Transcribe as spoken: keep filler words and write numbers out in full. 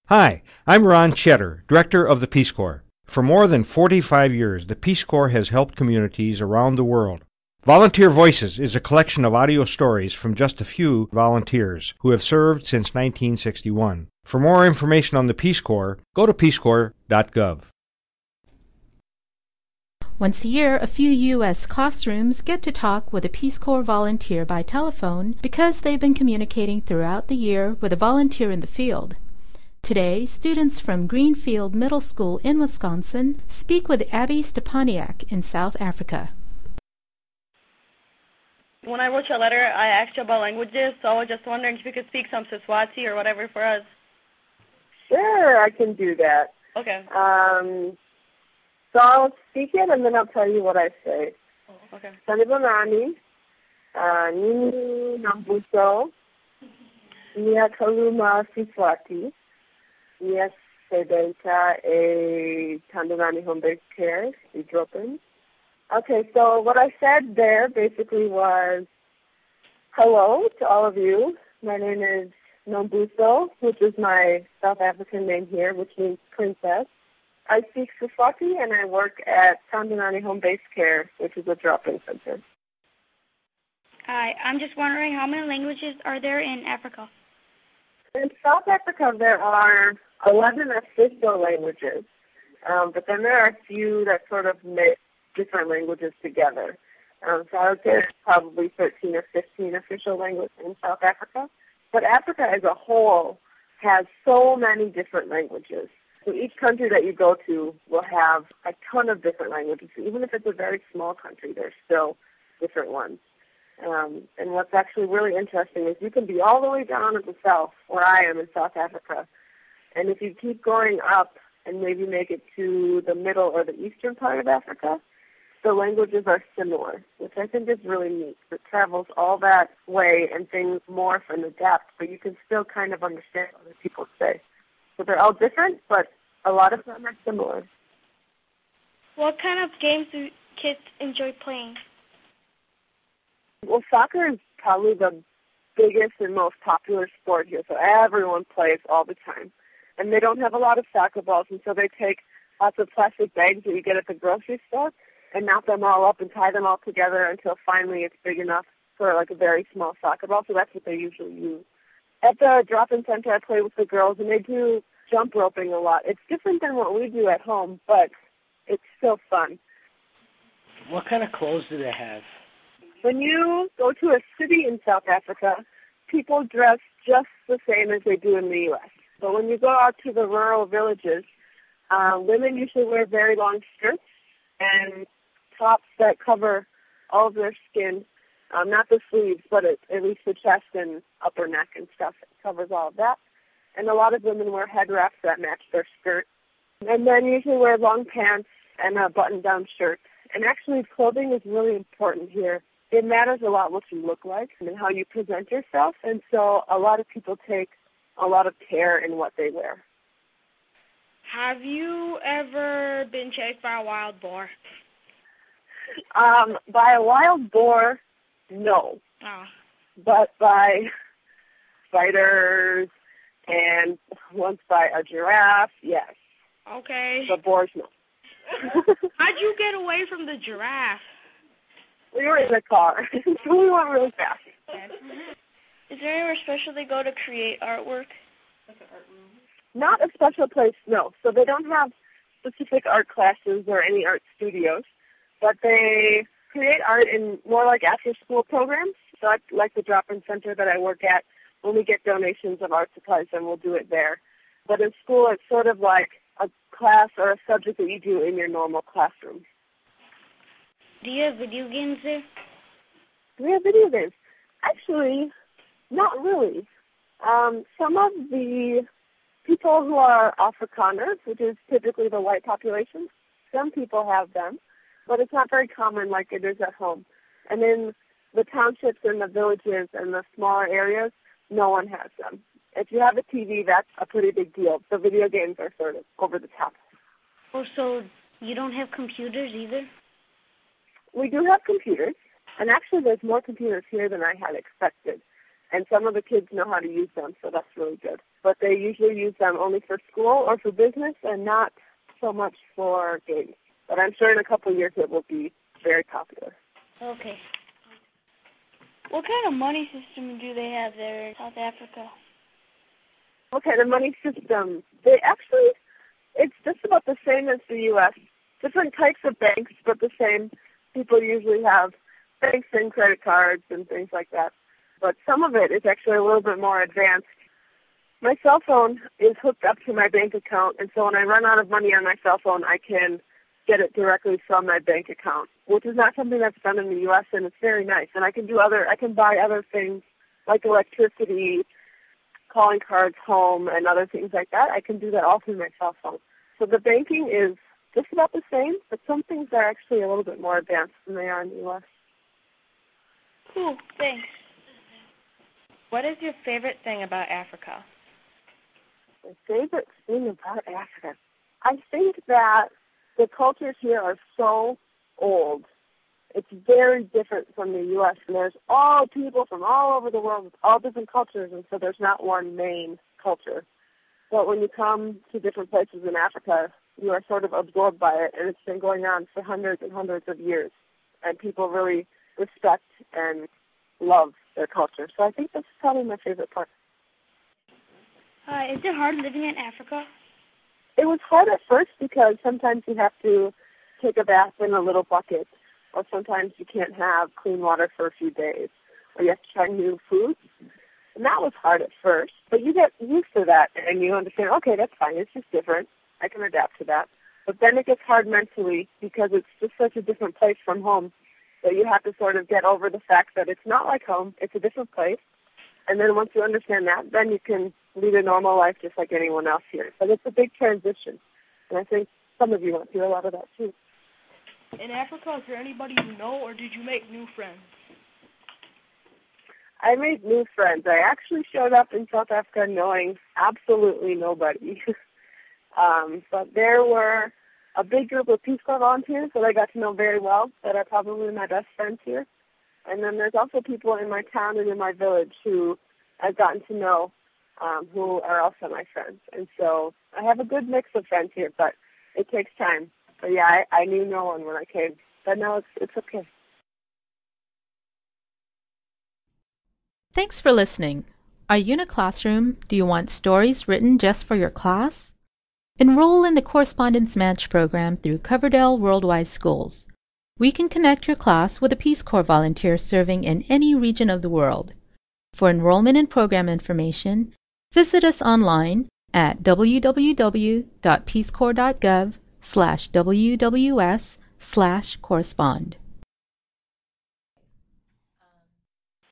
Hi, I'm Ron Cheddar, Director of the Peace Corps. For more than forty-five years, the Peace Corps has helped communities around the world. Volunteer Voices is a collection of audio stories from just a few volunteers who have served since nineteen sixty-one. For more information on the Peace Corps, go to peace corps dot gov. Once a year, a few U S classrooms get to talk with a Peace Corps volunteer by telephone because they've been communicating throughout the year with a volunteer in the field. Today, students from Greenfield Middle School in Wisconsin speak with Abby Stepaniak in South Africa. When I wrote you a letter, I asked you about languages, so I was just wondering if you could speak some Siswati or whatever for us. Sure, I can do that. Okay. Um, so I'll speak it, and then I'll tell you what I say. Oh, okay. Sanibonani, Nini Nambuso, Niyakaluma Siswati, Yes, Sedenta a Tandavani home-based care, Ethiopian. Okay, so what I said there basically was, hello to all of you. My name is Nombuso, which is my South African name here, which means princess. I speak Siswati, and I work at Tandavani home-based care, which is a drop-in center. Hi, I'm just wondering how many languages are there in Africa? In South Africa, there are eleven official languages, um, but then there are a few that sort of mix different languages together. Um, so I would say there's probably thirteen or fifteen official languages in South Africa. But Africa as a whole has so many different languages. So each country that you go to will have a ton of different languages. Even if it's a very small country, there's still different ones. Um, and what's actually really interesting is you can be all the way down at the south, where I am in South Africa, and if you keep going up and maybe make it to the middle or the eastern part of Africa, the languages are similar, which I think is really neat. It travels all that way and things morph and adapt, but you can still kind of understand what other people say. So they're all different, but a lot of them are similar. What kind of games do kids enjoy playing? Well, soccer is probably the biggest and most popular sport here, so everyone plays all the time. And they don't have a lot of soccer balls, and so they take lots of plastic bags that you get at the grocery store and knot them all up and tie them all together until finally it's big enough for like a very small soccer ball, so that's what they usually use. At the drop-in center, I play with the girls, and they do jump roping a lot. It's different than what we do at home, but it's still fun. What kind of clothes do they have? When you go to a city in South Africa, people dress just the same as they do in the U S But when you go out to the rural villages, uh, women usually wear very long skirts and tops that cover all of their skin, um, not the sleeves, but at, at least the chest and upper neck and stuff. It covers all of that. And a lot of women wear head wraps that match their skirt. And then usually wear long pants and a button-down shirt. And actually, clothing is really important here. It matters a lot what you look like and how you present yourself, and so a lot of people take a lot of care in what they wear. Have you ever been chased by a wild boar? Um, by a wild boar, no. Oh. But by spiders and once by a giraffe, yes. Okay. But boars, no. How'd you get away from the giraffe? We were in the car, so we went really fast. Is there anywhere special they go to create artwork? Like an art room? Not a special place, no. So they don't have specific art classes or any art studios, but they create art in more like after-school programs. So I, like the drop-in center that I work at, when we get donations of art supplies, then we'll do it there. But in school, it's sort of like a class or a subject that you do in your normal classroom. Do you have video games there? We have video games. Actually, not really. Um, some of the people who are Afrikaners, which is typically the white population, some people have them, but it's not very common like it is at home. And in the townships and the villages and the smaller areas, no one has them. If you have a T V, that's a pretty big deal. The video games are sort of over the top. Oh, so you don't have computers either? We do have computers, and actually there's more computers here than I had expected. and some of the kids know how to use them, so that's really good. But they usually use them only for school or for business and not so much for games. But I'm sure in a couple of years it will be very popular. Okay. What kind of money system do they have there in South Africa? Okay, the money system, they actually, it's just about the same as the U S. Different types of banks, but the same. People usually have banks and credit cards and things like that. But some of it is actually a little bit more advanced. My cell phone is hooked up to my bank account, and so when I run out of money on my cell phone, I can get it directly from my bank account, which is not something that's done in the U S, and it's very nice. And I can do other, I can buy other things like electricity, calling cards home, and other things like that. I can do that all through my cell phone. So the banking is just about the same, but some things are actually a little bit more advanced than they are in the U S. Cool, thanks. What is your favorite thing about Africa? My favorite thing about Africa? I think that the cultures here are so old. It's very different from the U S, and there's all people from all over the world with all different cultures, and so there's not one main culture. But when you come to different places in Africa, you are sort of absorbed by it, and it's been going on for hundreds and hundreds of years, and people really respect and love their culture. So I think that's probably my favorite part. Uh, is it hard living in Africa? It was hard at first because sometimes you have to take a bath in a little bucket, or sometimes you can't have clean water for a few days, or you have to try new foods. And that was hard at first, but you get used to that, and you understand, okay, that's fine, it's just different. I can adapt to that. But then it gets hard mentally because it's just such a different place from home that you have to sort of get over the fact that it's not like home, it's a different place. And then once you understand that, then you can lead a normal life just like anyone else here. But it's a big transition, and I think some of you went through a lot of that too. In Africa, is there anybody you know, or did you make new friends? I made new friends. I actually showed up in South Africa knowing absolutely nobody. um, but there were a big group of Peace Corps volunteers that I got to know very well that are probably my best friends here. And then there's also people in my town and in my village who I've gotten to know um, who are also my friends. And so I have a good mix of friends here, but it takes time. But yeah, I, I knew no one when I came. But now it's, it's okay. Thanks for listening. Are you in a classroom? Do you want stories written just for your class? Enroll in the Correspondence Match program through Coverdell Worldwide Schools. We can connect your class with a Peace Corps volunteer serving in any region of the world. For enrollment and program information, visit us online at www.peacecorps.gov slash WWS slash correspond.